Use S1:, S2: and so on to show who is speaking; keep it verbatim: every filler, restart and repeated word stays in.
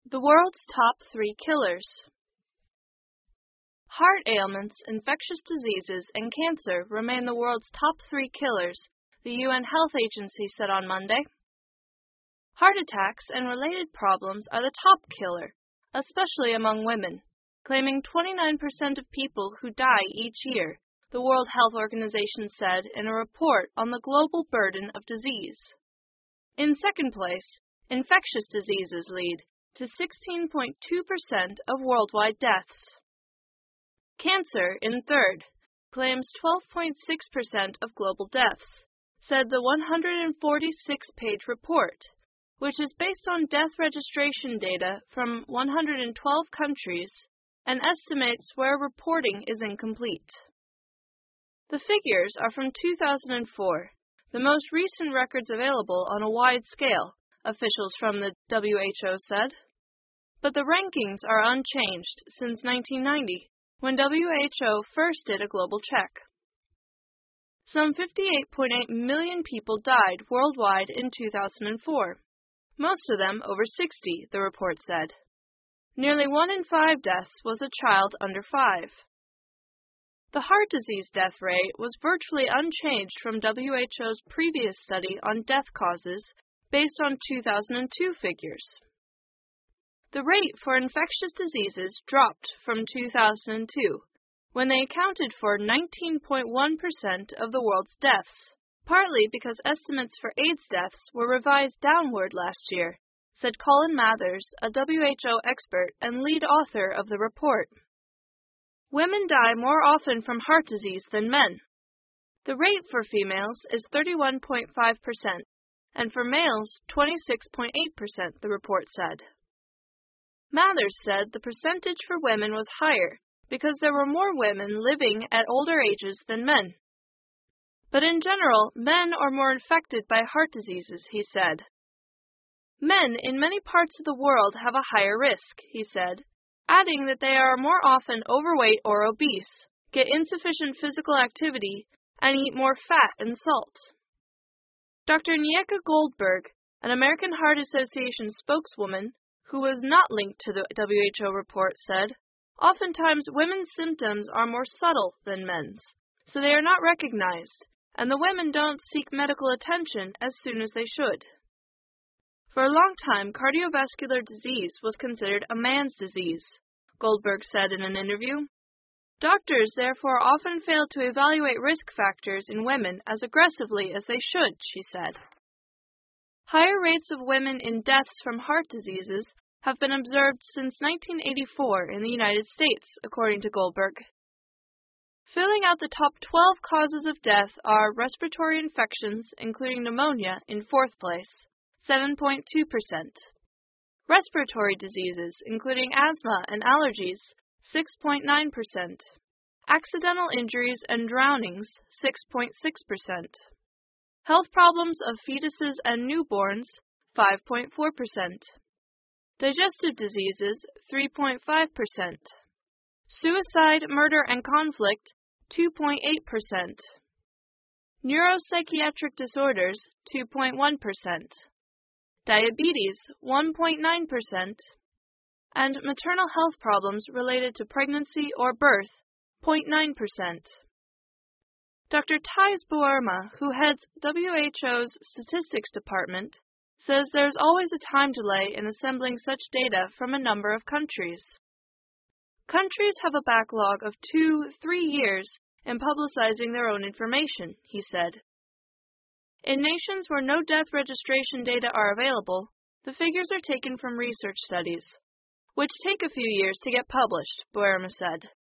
S1: The world's top three killers. Heart ailments, infectious diseases, and cancer remain the world's top three killers, the U N Health Agency said on Monday. Heart attacks and related problems are the top killer, especially among women, claiming twenty-nine percent of people who die each year, the World Health Organization said in a report on the global burden of disease. In second place, infectious diseases lead to sixteen point two percent of worldwide deaths. Cancer, in third, claims twelve point six percent of global deaths, said the one hundred forty-six page report, which is based on death registration data from one hundred twelve countries and estimates where reporting is incomplete. The figures are from two thousand four, the most recent records available on a wide scale, officials from the W H O said. But the rankings are unchanged since nineteen ninety, when W H O first did a global check. Some fifty-eight point eight million people died worldwide in two thousand four, most of them over sixty, the report said. Nearly one in five deaths was a child under five. The heart disease death rate was virtually unchanged from W H O's previous study on death causes based on two thousand two figures. The rate for infectious diseases dropped from two thousand two, when they accounted for nineteen point one percent of the world's deaths, partly because estimates for AIDS deaths were revised downward last year, said Colin Mathers, a W H O expert and lead author of the report. Women die more often from heart disease than men. The rate for females is thirty-one point five percent, and for males, twenty-six point eight percent, the report said. Mathers said the percentage for women was higher because there were more women living at older ages than men. But in general, men are more infected by heart diseases, he said. Men in many parts of the world have a higher risk, he said, adding that they are more often overweight or obese, get insufficient physical activity, and eat more fat and salt. Doctor Nyeka Goldberg, an American Heart Association spokeswoman, who was not linked to the W H O report, said, oftentimes women's symptoms are more subtle than men's, so they are not recognized, and the women don't seek medical attention as soon as they should. For a long time, cardiovascular disease was considered a man's disease, Goldberg said in an interview. Doctors therefore often fail to evaluate risk factors in women as aggressively as they should, she said. Higher rates of women in deaths from heart diseases have been observed since nineteen eighty-four in the United States, according to Goldberg. Filling out the top twelve causes of death are respiratory infections, including pneumonia, in fourth place, seven point two percent. Respiratory diseases, including asthma and allergies, six point nine percent. Accidental injuries and drownings, six point six percent. Health problems of fetuses and newborns, five point four percent. Digestive diseases, three point five percent. Suicide, murder, and conflict, two point eight percent. Neuropsychiatric disorders, two point one percent. Diabetes, one point nine percent. And maternal health problems related to pregnancy or birth, zero point nine percent. Doctor Thijs Boerma, who heads W H O's Statistics Department, says there's always a time delay in assembling such data from a number of countries. Countries have a backlog of two, three years in publicizing their own information, he said. In nations where no death registration data are available, the figures are taken from research studies, which take a few years to get published, Boerma said.